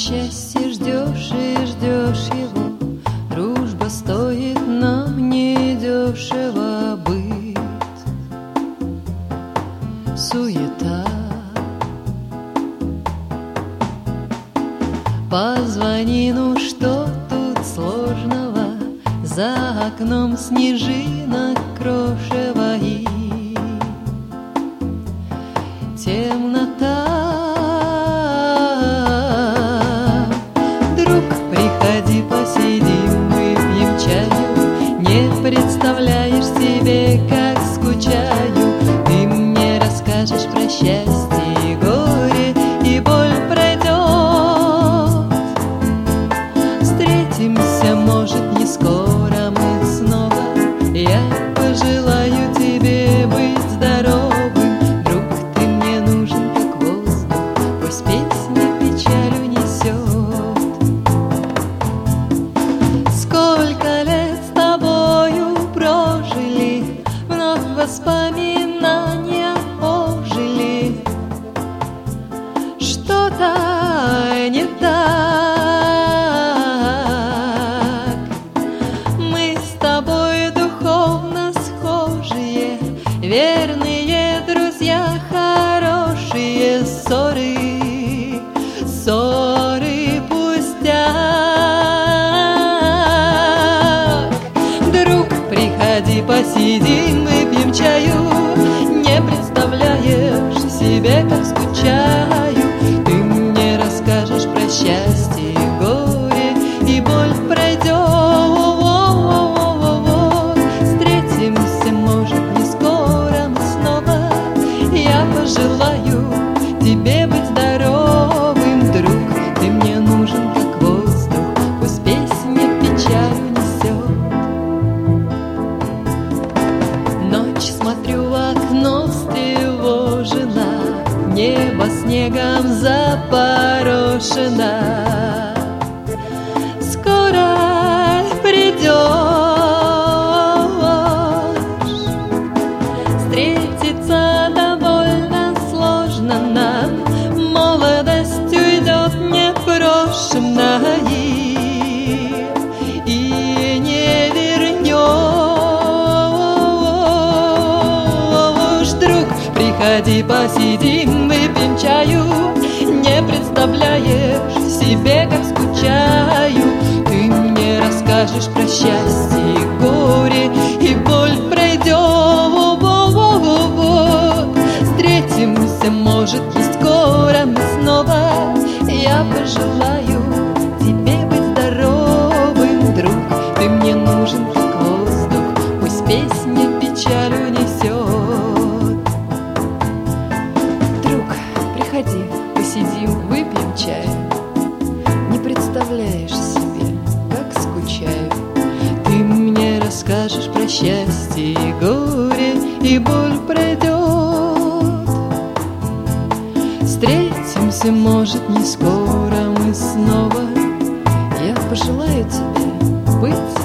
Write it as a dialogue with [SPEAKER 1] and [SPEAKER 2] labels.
[SPEAKER 1] счастья ждешь и ждешь его. Дружба стоит нам недешево быть. Суета. Позвони, ну что тут сложного? За окном снежинок крошево и темнота. Друг, приходи, посидим, выпьем чаю. Не представляешь себе, как скучаю. Ты мне расскажешь про счастье и горе, и боль пройдет. Встретимся, может, не скоро мы снова. Я пожелаю тебе быть здоровым. Друг, ты мне нужен, как воздух, пусть песня печаль унесет. Сколько лет с тобою прожили, вновь воспоминания ожили. Что-то не так. Мы с тобой духовно схожие, верные друзья, хорошие. Ссоры, ссоры пустяк. Друг, приходи, посидим, выпьем чаю. Не представляешь себе, как скучаю. Ты мне расскажешь про счастье и горе, и боль пройдет. Встретимся, может, не скоро мы снова. Я пожелаю тебе быть здоровым. Друг, ты мне нужен, как воздух, пусть песня печаль унесет. Ночь, смотрю в окно, встревожена, небо снегом запорошено. Скоро придешь, встретиться довольно сложно нам. Молодость уйдет непрошенная и не вернешь. Друг, приходи, посидим, выпьем чаю. Не представляешь себе, как скучаю. Ты мне расскажешь про счастье и горе, и боль пройдет. Встретимся, может, не скоро мы снова. Я пожелаю тебе быть здоровым. Друг, ты мне нужен, как воздух, пусть песня печаль унесет. Друг, приходи, посидим, выпьем чай. Не представляешь себе, как скучаю. Ты мне расскажешь про счастье и горе, и боль пройдет. Встретимся, может, не скоро мы снова. Я пожелаю тебе быть